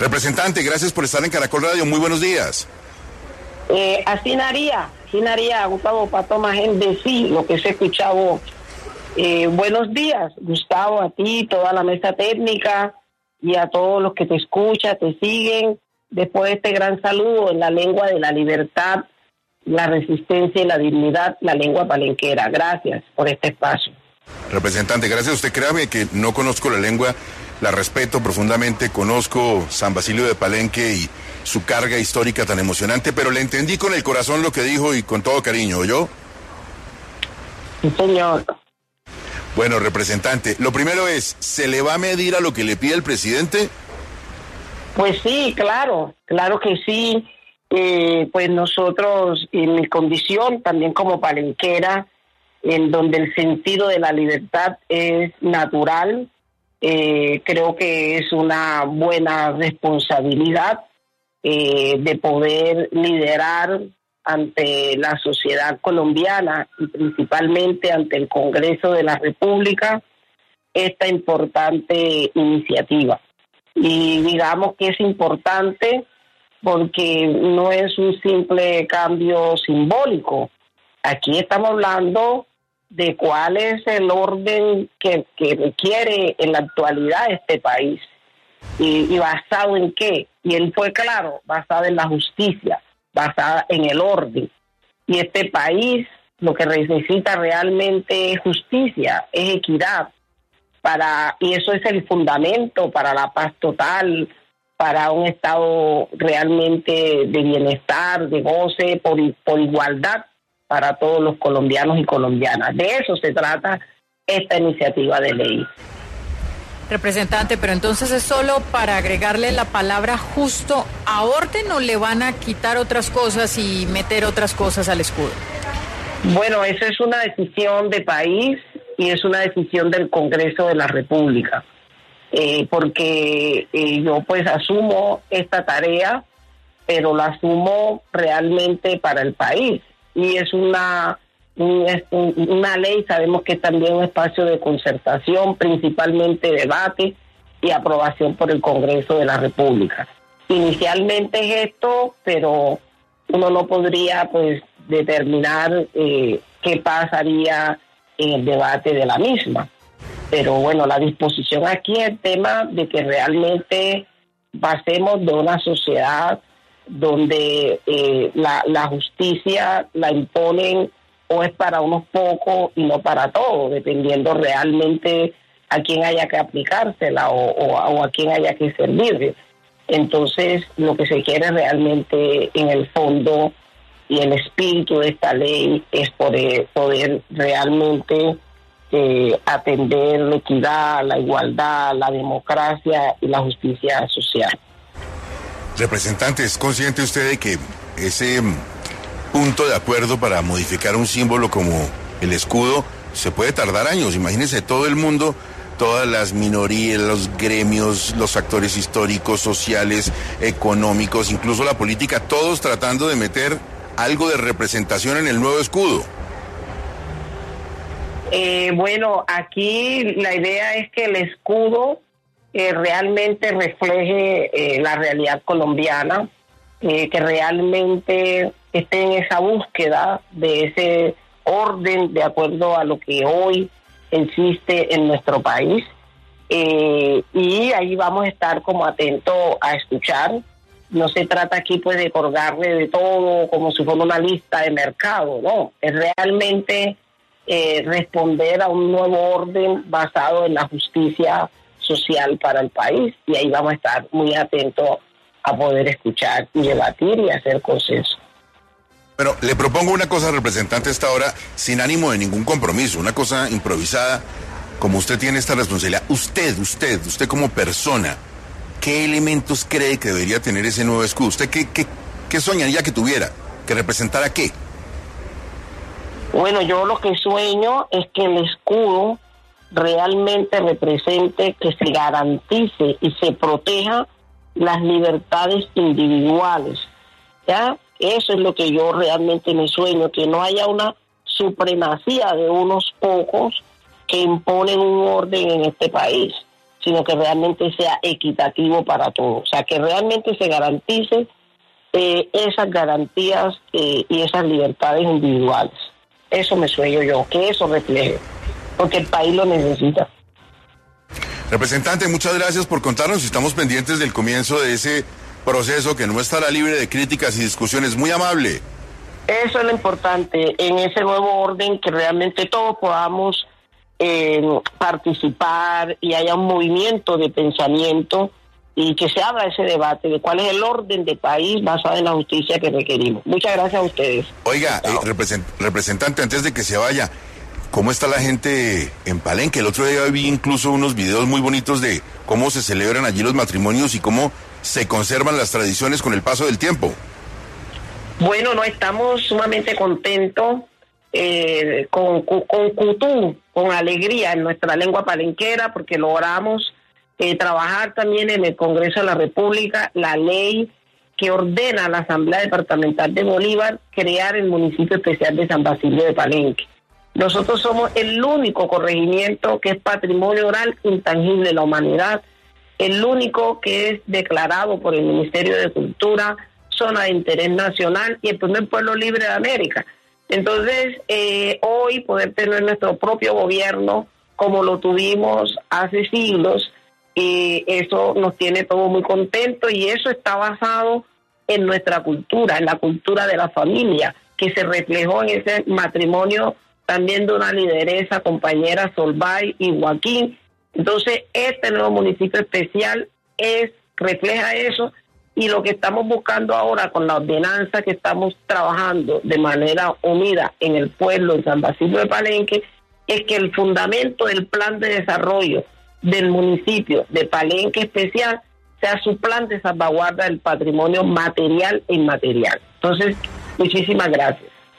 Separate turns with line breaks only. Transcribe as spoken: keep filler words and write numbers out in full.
Representante, gracias por estar en Caracol Radio. Muy buenos días.
Eh, así naría, así naría Gustavo Pato Magén de sí, lo que se ha escuchado. Eh, buenos días, Gustavo, a ti, toda la mesa técnica y a todos los que te escuchan, te siguen. Después de este gran saludo en la lengua de la libertad, la resistencia y la dignidad, la lengua palenquera. Gracias por este espacio.
Representante, gracias a usted. Créame que no conozco la lengua, la respeto profundamente, conozco San Basilio de Palenque y su carga histórica tan emocionante, pero le entendí con el corazón lo que dijo y con todo cariño, ¿oyó?
Sí, señor.
Bueno, representante, lo primero es, ¿se le va a medir a lo que le pide el presidente?
Pues sí, claro, claro que sí. Eh, pues nosotros, en mi condición, también como palenquera, en donde el sentido de la libertad es natural, eh, creo que es una buena responsabilidad eh, de poder liderar ante la sociedad colombiana y principalmente ante el Congreso de la República esta importante iniciativa. Y digamos que es importante porque no es un simple cambio simbólico. Aquí estamos hablando de cuál es el orden que, que requiere en la actualidad este país. Y, y basado en qué. Y él fue claro, basado en la justicia, basada en el orden. Y este país lo que necesita realmente es justicia, es equidad. Para, y eso es el fundamento para la paz total, para un estado realmente de bienestar, de goce, por, por igualdad para todos los colombianos y colombianas. De eso se trata esta iniciativa de ley.
Representante, pero entonces es solo para agregarle la palabra justo a orden, ¿o le van a quitar otras cosas y meter otras cosas al escudo?
Bueno, eso es una decisión de país y es una decisión del Congreso de la República, eh, porque eh, yo pues asumo esta tarea, pero la asumo realmente para el país y es una un, es un, una ley, sabemos que es también un espacio de concertación, principalmente debate y aprobación por el Congreso de la República. Inicialmente es esto, pero uno no podría pues determinar eh, qué pasaría en el debate de la misma. Pero bueno, la disposición aquí es el tema de que realmente pasemos de una sociedad donde eh, la, la justicia la imponen o es para unos pocos y no para todos, dependiendo realmente a quién haya que aplicársela o, o, o a quién haya que servirle. Entonces, lo que se quiere realmente en el fondo y el espíritu de esta ley es poder, poder realmente eh, atender la equidad, la igualdad, la democracia y la justicia social.
Representante, ¿es consciente usted de que ese punto de acuerdo para modificar un símbolo como el escudo se puede tardar años? Imagínese todo el mundo, todas las minorías, los gremios, los actores históricos, sociales, económicos, incluso la política, todos tratando de meter algo de representación en el nuevo escudo.
Eh, bueno, aquí la idea es que el escudo eh, realmente refleje eh, la realidad colombiana, eh, que realmente esté en esa búsqueda de ese orden de acuerdo a lo que hoy existe en nuestro país. Eh, y ahí vamos a estar como atentos a escuchar. No se trata aquí pues de colgarle de todo como si fuera una lista de mercado, no, es realmente eh, responder a un nuevo orden basado en la justicia social para el país, y ahí vamos a estar muy atentos a poder escuchar y debatir y hacer consenso.
Bueno, le propongo una cosa, representante, a esta hora, sin ánimo de ningún compromiso, una cosa improvisada, como usted tiene esta responsabilidad. Usted, usted, usted como persona, ¿qué elementos cree que debería tener ese nuevo escudo? ¿Usted qué, qué, qué soñaría que tuviera? ¿Que representara qué?
Bueno, yo lo que sueño es que el escudo realmente represente, que se garantice y se proteja las libertades individuales, ¿ya? Eso es lo que yo realmente me sueño, que no haya una supremacía de unos pocos que imponen un orden en este país, sino que realmente sea equitativo para todos, o sea, que realmente se garantice eh, esas garantías eh, y esas libertades individuales. Eso me sueño yo, que eso refleje, porque el país lo necesita.
Representante, muchas gracias por contarnos y estamos pendientes del comienzo de ese proceso que no estará libre de críticas y discusiones. Muy amable.
Eso es lo importante, en ese nuevo orden, que realmente todos podamos eh, participar y haya un movimiento de pensamiento y que se abra ese debate de cuál es el orden de país basado en la justicia que requerimos. Muchas gracias a ustedes.
Oiga, eh, represent, representante, antes de que se vaya, ¿cómo está la gente en Palenque? El otro día vi incluso unos videos muy bonitos de cómo se celebran allí los matrimonios y cómo se conservan las tradiciones con el paso del tiempo.
Bueno, no, estamos sumamente contentos, eh, con, con, con cutú, con alegría en nuestra lengua palenquera, porque logramos eh, trabajar también en el Congreso de la República la ley que ordena a la Asamblea Departamental de Bolívar crear el municipio especial de San Basilio de Palenque. Nosotros somos el único corregimiento que es patrimonio oral intangible de la humanidad, el único que es declarado por el Ministerio de Cultura zona de interés nacional y el primer pueblo libre de América. Entonces, eh, hoy poder tener nuestro propio gobierno como lo tuvimos hace siglos, eh, eso nos tiene todos muy contentos y eso está basado en nuestra cultura, en la cultura de la familia, que se reflejó en ese matrimonio también de una lideresa, compañera Solvay y Joaquín. Entonces, este nuevo municipio especial es refleja eso, y lo que estamos buscando ahora con la ordenanza que estamos trabajando de manera unida en el pueblo de San Basilio de Palenque es que el fundamento del plan de desarrollo del municipio de Palenque especial sea su plan de salvaguarda del patrimonio material e inmaterial. Entonces, muchísimas gracias.